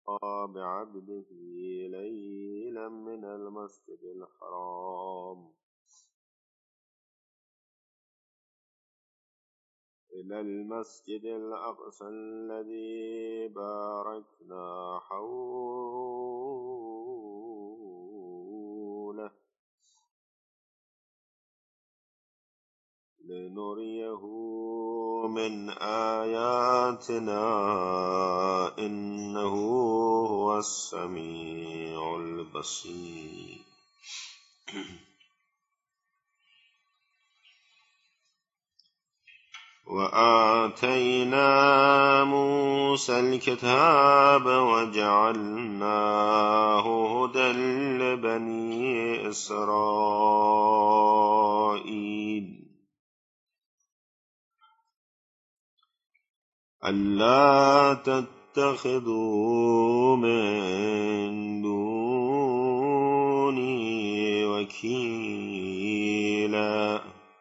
بعبده ليلا من المسجد الحرام إلى المسجد الأقصى الذي باركنا حوله لنريه من آياتنا إنه هو السميع البصير. وآتينا موسى الكتاب وجعلناه هدى لبني إسرائيل ألا تتخذوا من دوني وكيلا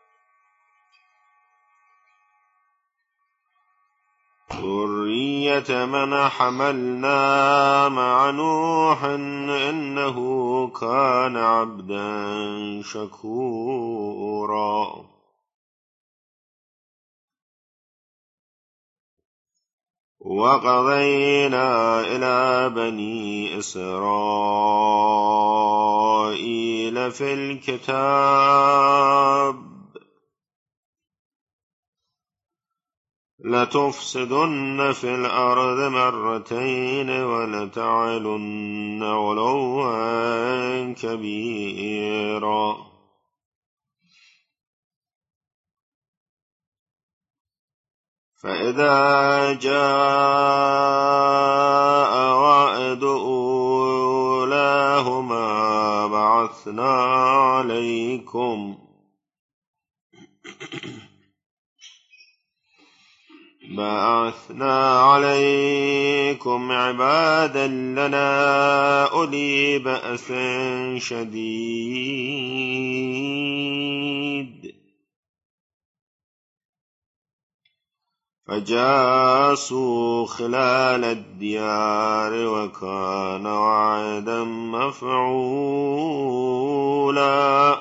ذرية من حملنا مع نوح إنه كان عبدا شكورا. وقضينا إلى بني إسرائيل في الكتاب لتفسدن في الأرض مرتين ولتعلن علوا كبيرا فإذا جاء وعد أولاهما بعثنا عليكم عبادا لنا أولي بأس شديد فجاسوا خلال الديار وكان وعدا مفعولا.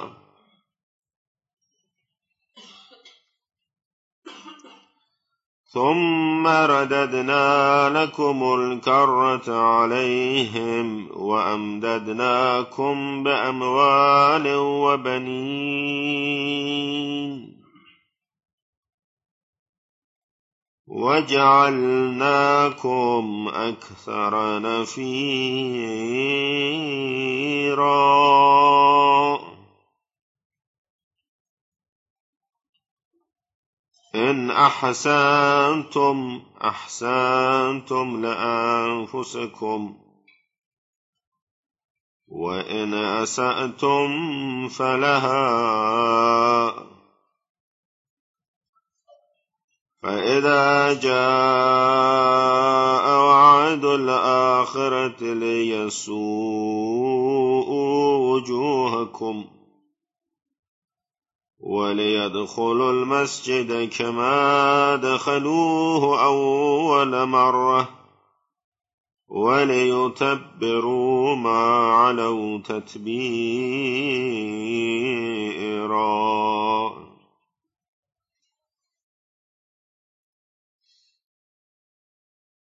ثم رددنا لكم الكرة عليهم وأمددناكم بأموال وبنين وجعلناكم أكثر نفيرا. إن أحسنتم لأنفسكم وإن أسأتم فلها. فإذا جاء وعد الآخرة ليسوءوا وجوهكم وليدخلوا المسجد كما دخلوه أول مرة وليتبروا ما علوا تتبيرا.